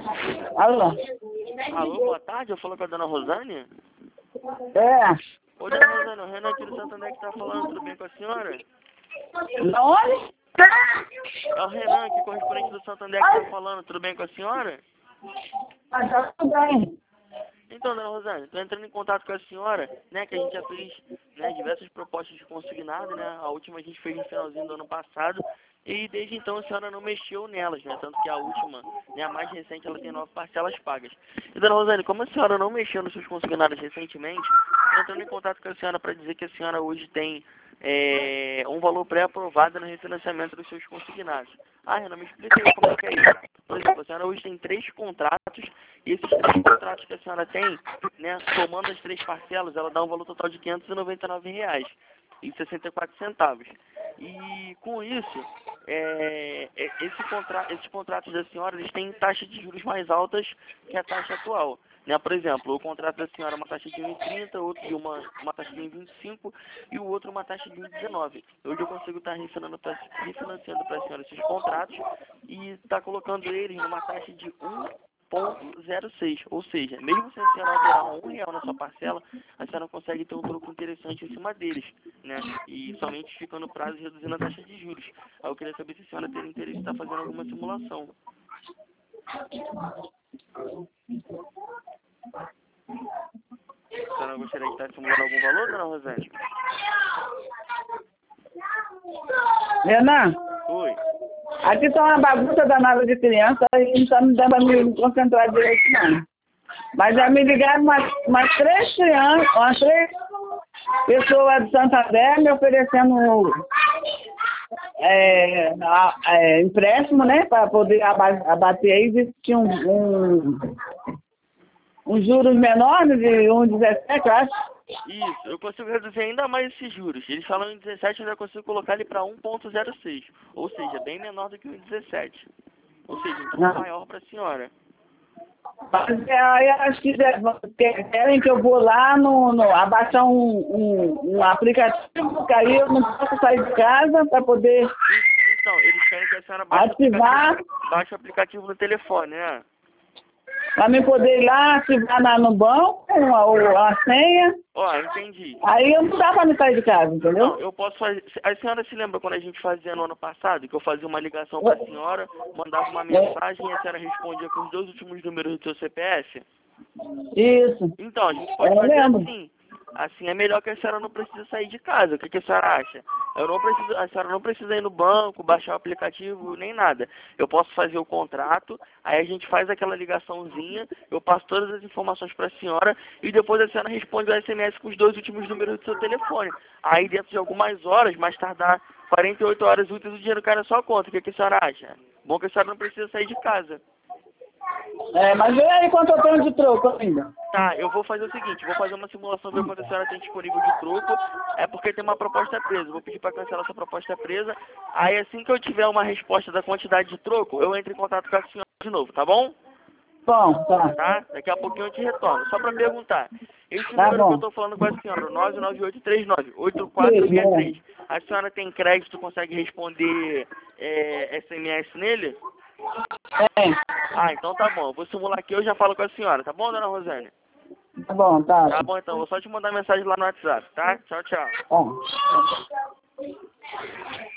Alô? Alô, boa tarde, eu falo com a dona Rosane? É. Ô, dona Rosane, o Renan aqui do Santander que tá falando, tudo bem com a senhora? Onde? É o Renan aqui, correspondente do Santander que tá falando, tudo bem com a senhora? Ah, tá tudo bem. Então, dona Rosane, tô entrando em contato com a senhora, né, que a gente já fez, né, diversas propostas de consignado, né, a última a gente fez no finalzinho do ano passado, e desde então a senhora não mexeu nelas, né, tanto que a última, né, a mais recente, ela tem 9 parcelas pagas. E, dona Rosane, como a senhora não mexeu nos seus consignados recentemente, tô entrando em contato com a senhora para dizer que a senhora hoje tem um valor pré-aprovado no refinanciamento dos seus consignados. Ah, Renan, me explica aí como é que é isso. Por exemplo, a senhora hoje tem 3 contratos, e esses 3 contratos que a senhora tem, né, somando as 3 parcelas, ela dá um valor total de R$ 599,64. E com isso, esses contratos da senhora, eles têm taxa de juros mais altas que a taxa atual. Né? Por exemplo, o contrato da senhora é uma taxa de 1,30, outro de uma taxa de 1,25 e o outro uma taxa de 1,19. Hoje eu consigo estar refinanciando para a senhora esses contratos e estar colocando eles numa taxa de 1,06. Ou seja, mesmo se a senhora alterar R$ 1 na sua parcela, a senhora consegue ter um troco interessante em cima deles, né? E somente ficando no prazo e reduzindo a taxa de juros. Aí eu queria saber se a senhora teria interesse em estar fazendo alguma simulação. A senhora gostaria de estar simulando algum valor, dona Rosane? Renan, Oi. aqui tá uma bagunça danada de criança, aí não tá me dando pra me concentrar direito, não. Mas já me ligaram umas 3 crianças, umas 3 pessoas de Santander me oferecendo empréstimo, né, para poder abater aí, disse que tinha uns juros menores de 1,17, eu acho. Isso, eu consigo reduzir ainda mais esses juros. Eles falam em 17, eu já consigo colocar ele para 1,06. Ou seja, bem menor do que o 17. Ou seja, um pouco maior para a senhora. Mas aí acho que querem que eu vou lá abaixar um aplicativo, que aí eu não posso sair de casa para poder Então, eles querem que a senhora baixe o aplicativo no telefone, né? para mim poder ir lá ativar no banco a senha. Ó, entendi. Aí eu não dá para me sair de casa, entendeu? Não, eu posso fazer. A senhora se lembra quando a gente fazia no ano passado, que eu fazia uma ligação para a senhora, mandava uma mensagem e a senhora respondia com os 2 últimos números do seu CPF? Isso. Então, a gente pode Eu fazer lembro. assim. Assim é melhor que a senhora não precisa sair de casa. O que a senhora acha? A senhora não precisa ir no banco, baixar o aplicativo, nem nada. Eu posso fazer o contrato, aí a gente faz aquela ligaçãozinha, eu passo todas as informações para a senhora e depois a senhora responde o SMS com os 2 últimos números do seu telefone. Aí dentro de algumas horas, mais tardar 48 horas úteis, o dinheiro cai na sua conta. O que a senhora acha? Bom que a senhora não precisa sair de casa. Mas vê aí quanto eu tenho de troco ainda. Tá, eu vou fazer o seguinte, vou fazer uma simulação, ver quanto a senhora tem disponível de troco, é porque tem uma proposta presa, vou pedir para cancelar essa proposta presa, aí assim que eu tiver uma resposta da quantidade de troco, eu entro em contato com a senhora de novo, tá bom? Bom, tá. Tá? Daqui a pouquinho eu te retorno, só para perguntar, esse Tá número que eu bom. tô falando com a senhora, 99839-8463, a senhora tem crédito, consegue responder SMS nele? É. Ah, então tá bom, eu vou simular aqui, eu já falo com a senhora, tá bom, dona Rosane? Tá bom, tá. Tá bom, então. Vou só te mandar mensagem lá no WhatsApp, tá? Tchau, tchau. Bom.